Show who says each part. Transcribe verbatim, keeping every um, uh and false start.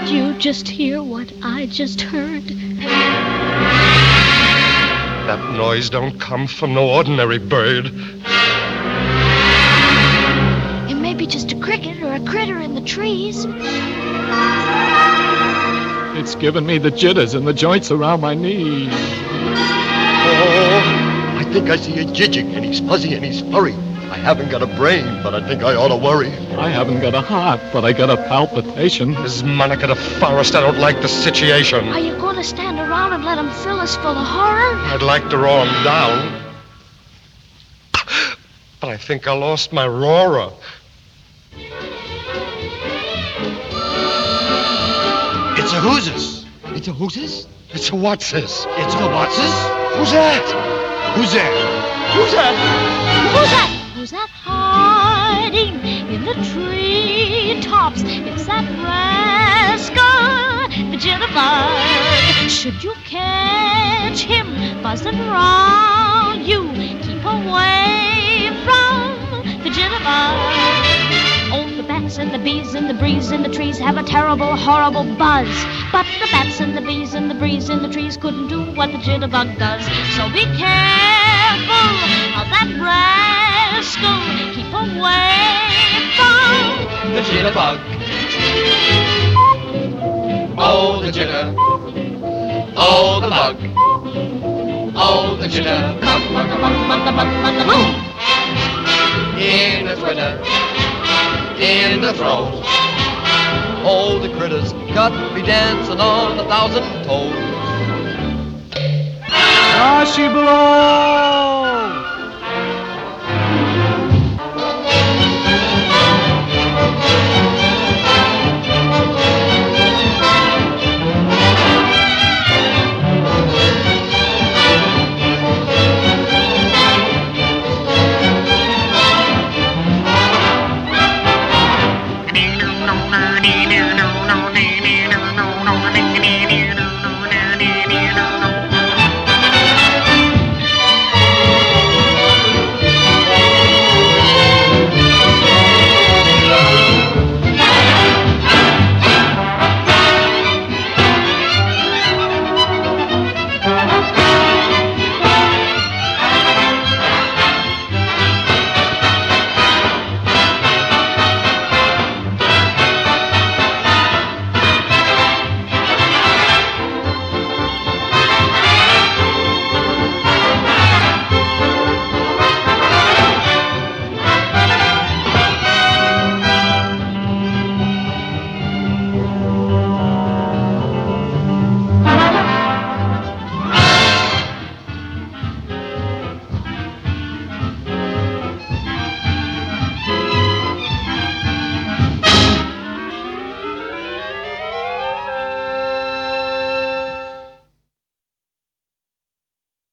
Speaker 1: Did you just hear what I just heard?
Speaker 2: That noise don't come from no ordinary bird.
Speaker 1: It may be just a cricket or a critter in the trees.
Speaker 3: It's giving me the jitters and the joints around my knees.
Speaker 4: Oh, I think I see a jijig, and he's fuzzy and he's furry. I haven't got a brain, but I think I ought to worry.
Speaker 3: I haven't got a heart, but I got a palpitation.
Speaker 2: This Monica the Forest, I don't like the situation.
Speaker 1: Are you going to stand around and let them fill us full of horror?
Speaker 2: I'd like to roar them down. But I think I lost my roarer.
Speaker 4: It's a who's-this.
Speaker 2: It's a who's this? It's a what's this?
Speaker 4: It's a what's this?
Speaker 2: Who's that?
Speaker 4: Who's there?
Speaker 2: Who's that?
Speaker 1: Who's that? Who's that hiding in the treetops? It's that rascal, the jitterbug. Should you catch him buzzing round you, keep away from the jitterbug. Oh, the bats and the bees and the breeze in the trees have a terrible, horrible buzz. But the bats and the bees and the breeze in the trees couldn't do what the jitterbug does. So be careful of that rascal. Keep away from
Speaker 5: the jitterbug. Oh, the jitter. Oh, the bug. Oh, the jitter. Come, come, come, come, come, come, come, come. In the twitter. In the throes.
Speaker 6: Oh, the critters got me dancing on a thousand toes.
Speaker 3: Ah, she blows!